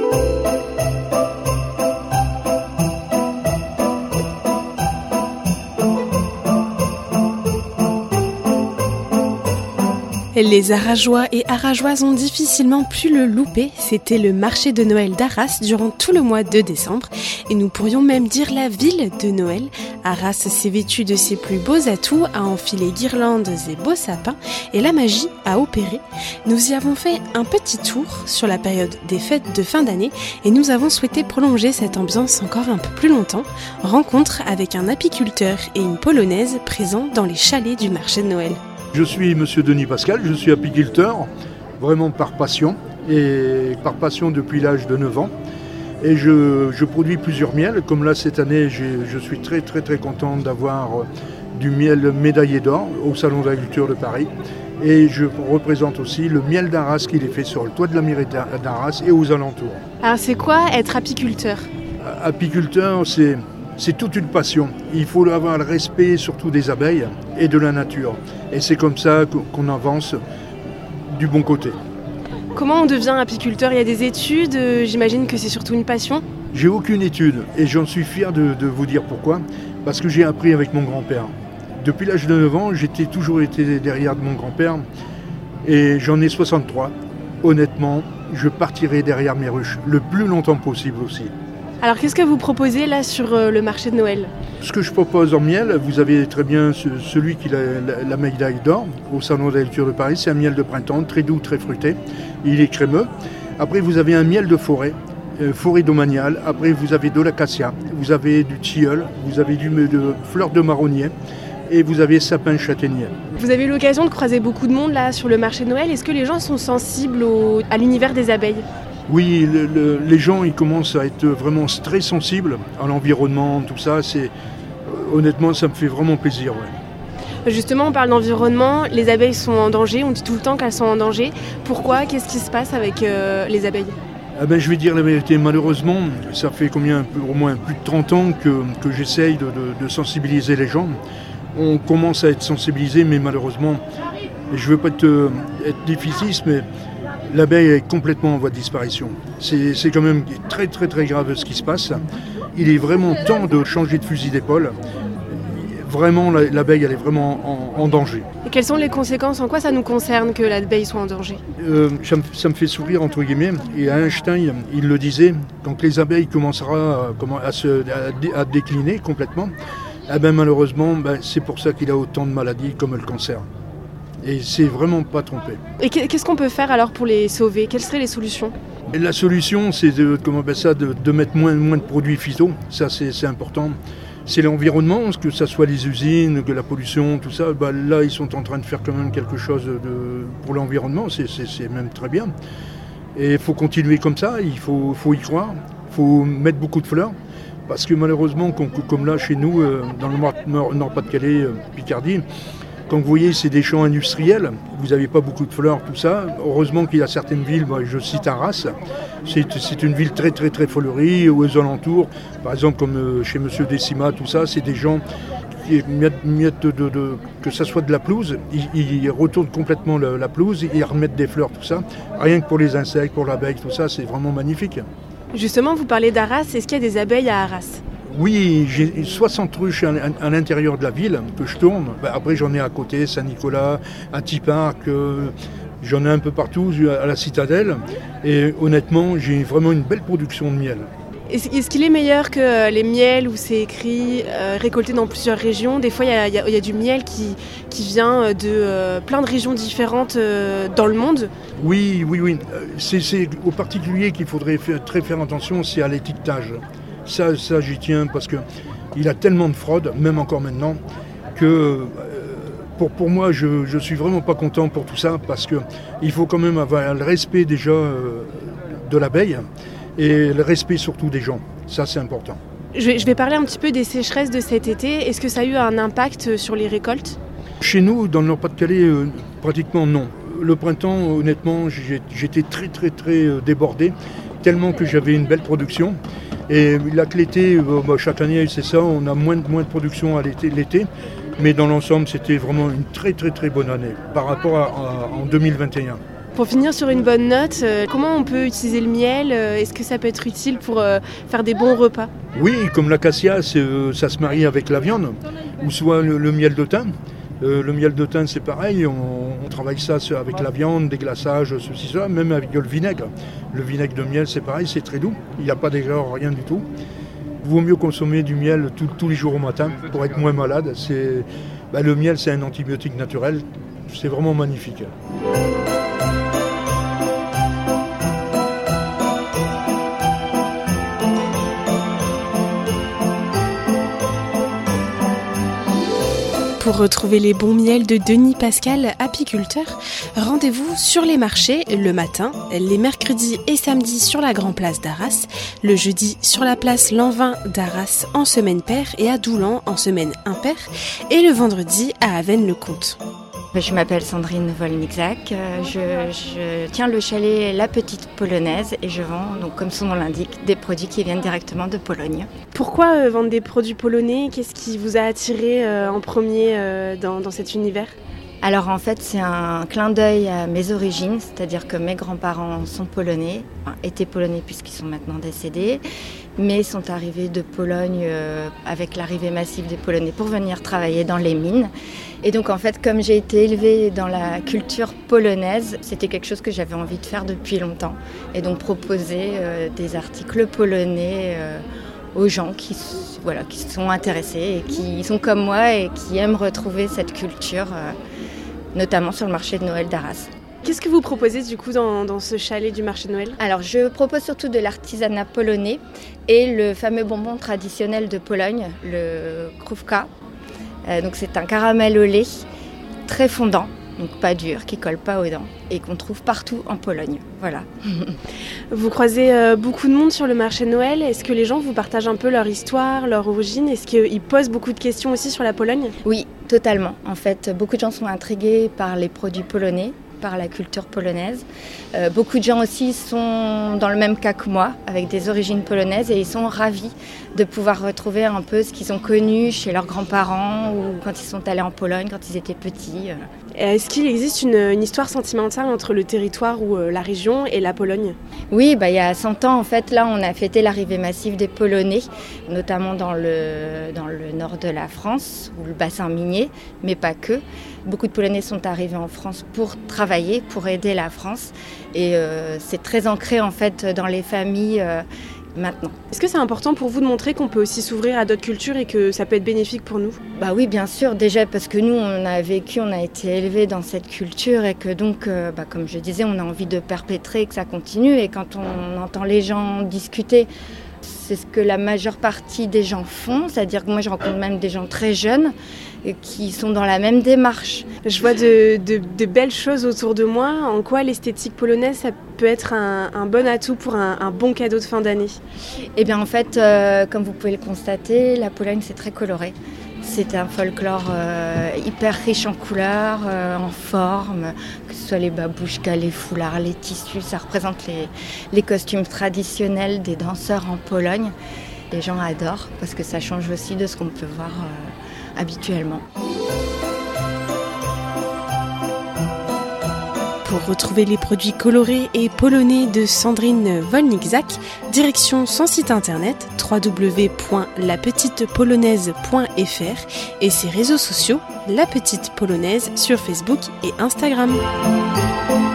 Les Arageois et Arageoises ont difficilement pu le louper. C'était le marché de Noël d'Arras durant tout le mois de décembre. Et nous pourrions même dire la ville de Noël. Arras s'est vêtue de ses plus beaux atouts, a enfilé guirlandes et beaux sapins, et la magie a opéré. Nous y avons fait un petit tour sur la période des fêtes de fin d'année et nous avons souhaité prolonger cette ambiance encore un peu plus longtemps. Rencontre avec un apiculteur et une polonaise présents dans les chalets du marché de Noël. Je suis monsieur Denis Pascal, je suis apiculteur, vraiment par passion, et par passion depuis l'âge de 9 ans. Et je produis plusieurs miels, comme là cette année je suis très content d'avoir du miel médaillé d'or au Salon d'agriculture de Paris. Et je représente aussi le miel d'Arras qui est fait sur le toit de la mairie d'Arras et aux alentours. Alors c'est quoi être apiculteur ? Apiculteur, c'est toute une passion. Il faut avoir le respect surtout des abeilles et de la nature. Et c'est comme ça qu'on avance du bon côté. Comment on devient apiculteur ? Il y a des études, j'imagine que c'est surtout une passion ? J'ai aucune étude et j'en suis fier de vous dire pourquoi. Parce que j'ai appris avec mon grand-père. Depuis l'âge de 9 ans, j'ai toujours été derrière de mon grand-père et j'en ai 63. Honnêtement, je partirai derrière mes ruches le plus longtemps possible aussi. Alors qu'est-ce que vous proposez là sur le marché de Noël ? Ce que je propose en miel, vous avez très bien celui qui a la médaille d'or au Salon d'agriculture de Paris. C'est un miel de printemps, très doux, très fruité. Il est crémeux. Après, vous avez un miel de forêt, forêt domaniale. Après, vous avez de l'acacia, vous avez du tilleul, vous avez de fleurs de marronnier et vous avez sapin châtaignier. Vous avez eu l'occasion de croiser beaucoup de monde là sur le marché de Noël. Est-ce que les gens sont sensibles à l'univers des abeilles ? Oui, les gens ils commencent à être vraiment très sensibles à l'environnement, tout ça. Honnêtement, ça me fait vraiment plaisir. Ouais. Justement, on parle d'environnement, les abeilles sont en danger, on dit tout le temps qu'elles sont en danger. Pourquoi ? Qu'est-ce qui se passe avec les abeilles ? Je vais dire la vérité, malheureusement, ça fait au moins plus de 30 ans que j'essaye de sensibiliser les gens. On commence à être sensibilisés, mais malheureusement, et je ne veux pas être défaitiste, mais l'abeille est complètement en voie de disparition. C'est quand même très grave ce qui se passe. Il est vraiment temps de changer de fusil d'épaule. Vraiment, l'abeille, elle est vraiment en danger. Et quelles sont les conséquences ? En quoi ça nous concerne que l'abeille soit en danger ? Ça me fait sourire, entre guillemets. Et Einstein, il le disait, quand les abeilles commenceront à décliner complètement, malheureusement, c'est pour ça qu'il a autant de maladies comme le cancer. Et c'est vraiment pas trompé. Et qu'est-ce qu'on peut faire alors pour les sauver ? Quelles seraient les solutions ? Et la solution, c'est de mettre moins de produits phyto. Ça, c'est important. C'est l'environnement, que ce soit les usines, que la pollution, tout ça. Là, ils sont en train de faire quand même quelque chose pour l'environnement. C'est même très bien. Et il faut continuer comme ça. Il faut y croire. Il faut mettre beaucoup de fleurs. Parce que malheureusement, comme là, chez nous, dans le Nord-Pas-de-Calais, Picardie, quand vous voyez, c'est des champs industriels, vous n'avez pas beaucoup de fleurs, tout ça. Heureusement qu'il y a certaines villes, je cite Arras, c'est une ville très fleurie, aux alentours. Par exemple, comme chez Monsieur Décima, tout ça, c'est des gens qui mettent que ça soit de la pelouse, ils retournent complètement la pelouse, ils remettent des fleurs, tout ça. Rien que pour les insectes, pour l'abeille, tout ça, c'est vraiment magnifique. Justement, vous parlez d'Arras, est-ce qu'il y a des abeilles à Arras ? Oui, j'ai 60 ruches à l'intérieur de la ville que je tourne. Après, j'en ai à côté, Saint-Nicolas, à Tiparc, j'en ai un peu partout, à la Citadelle. Et honnêtement, j'ai vraiment une belle production de miel. Est-ce qu'il est meilleur que les miels où c'est écrit récolté dans plusieurs régions ? Des fois, il y a du miel qui vient de plein de régions différentes dans le monde. Oui. C'est au particulier qu'il faudrait faire attention, c'est à l'étiquetage. Ça, j'y tiens parce qu'il a tellement de fraude, même encore maintenant, que pour moi, je suis vraiment pas content pour tout ça parce qu'il faut quand même avoir le respect déjà de l'abeille et le respect surtout des gens. Ça, c'est important. Je vais parler un petit peu des sécheresses de cet été. Est-ce que ça a eu un impact sur les récoltes ? Chez nous, dans le Nord-Pas-de-Calais, pratiquement non. Le printemps, honnêtement, j'étais très débordé, tellement que j'avais une belle production. Et là que l'été, chaque année, c'est ça, on a moins de production à l'été. Mais dans l'ensemble, c'était vraiment une très bonne année par rapport en 2021. Pour finir sur une bonne note, comment on peut utiliser le miel ? Est-ce que ça peut être utile pour faire des bons repas ? Oui, comme l'acacia, ça se marie avec la viande, ou soit le miel de thym. Le miel de thym, c'est pareil, on travaille ça avec la viande, des glaçages, ceci, cela, même avec le vinaigre. Le vinaigre de miel, c'est pareil, c'est très doux, il n'y a pas déjà rien du tout. Il vaut mieux consommer du miel tous les jours au matin pour être moins malade. Le miel, c'est un antibiotique naturel, c'est vraiment magnifique. Pour retrouver les bons miels de Denis Pascal, apiculteur, rendez-vous sur les marchés le matin, les mercredis et samedis sur la Grand Place d'Arras, le jeudi sur la place Lanvin d'Arras en semaine paire et à Doulan en semaine impaire, et le vendredi à Avesnes-le-Comte. Je m'appelle Sandrine Wolniczak, je tiens le chalet La Petite Polonaise et je vends, donc, comme son nom l'indique, des produits qui viennent directement de Pologne. Pourquoi vendre des produits polonais ? Qu'est-ce qui vous a attiré en premier dans cet univers ? Alors en fait c'est un clin d'œil à mes origines, c'est-à-dire que mes grands-parents sont polonais, étaient polonais puisqu'ils sont maintenant décédés, mais sont arrivés de Pologne avec l'arrivée massive des Polonais pour venir travailler dans les mines. Et donc en fait comme j'ai été élevée dans la culture polonaise, c'était quelque chose que j'avais envie de faire depuis longtemps. Et donc proposer des articles polonais aux gens qui sont intéressés et qui sont comme moi et qui aiment retrouver cette culture, notamment sur le marché de Noël d'Arras. Qu'est-ce que vous proposez du coup dans ce chalet du marché de Noël ? Alors je propose surtout de l'artisanat polonais et le fameux bonbon traditionnel de Pologne, le krówka. Donc c'est un caramel au lait très fondant, donc pas dur, qui colle pas aux dents et qu'on trouve partout en Pologne. Voilà. Vous croisez beaucoup de monde sur le marché de Noël. Est-ce que les gens vous partagent un peu leur histoire, leur origine ? Est-ce qu'ils posent beaucoup de questions aussi sur la Pologne ? Oui, totalement. En fait, beaucoup de gens sont intrigués par les produits polonais, par la culture polonaise. Beaucoup de gens aussi sont dans le même cas que moi, avec des origines polonaises, et ils sont ravis de pouvoir retrouver un peu ce qu'ils ont connu chez leurs grands-parents ou quand ils sont allés en Pologne, quand ils étaient petits. Est-ce qu'il existe une histoire sentimentale entre le territoire ou la région et la Pologne ? Oui, il y a 100 ans, en fait, là, on a fêté l'arrivée massive des Polonais, notamment dans le nord de la France, ou le bassin minier, mais pas que. Beaucoup de Polonais sont arrivés en France pour travailler, pour aider la France. Et c'est très ancré, en fait, dans les familles maintenant. Est-ce que c'est important pour vous de montrer qu'on peut aussi s'ouvrir à d'autres cultures et que ça peut être bénéfique pour nous ? Oui, bien sûr. Déjà parce que nous, on a été élevés dans cette culture et que donc, comme je disais, on a envie de perpétrer, que ça continue. Et quand on entend les gens discuter, c'est ce que la majeure partie des gens font. C'est-à-dire que moi, je rencontre même des gens très jeunes qui sont dans la même démarche. Je vois de belles choses autour de moi. En quoi l'esthétique polonaise, ça peut être un bon atout pour un bon cadeau de fin d'année ? Eh bien, en fait, comme vous pouvez le constater, la Pologne, c'est très coloré. C'est un folklore hyper riche en couleurs, en formes, que ce soit les babouchkas, les foulards, les tissus. Ça représente les costumes traditionnels des danseurs en Pologne. Les gens adorent parce que ça change aussi de ce qu'on peut voir habituellement. Pour retrouver les produits colorés et polonais de Sandrine Wolniczak, direction son site internet www.lapetitepolonaise.fr et ses réseaux sociaux La Petite Polonaise sur Facebook et Instagram.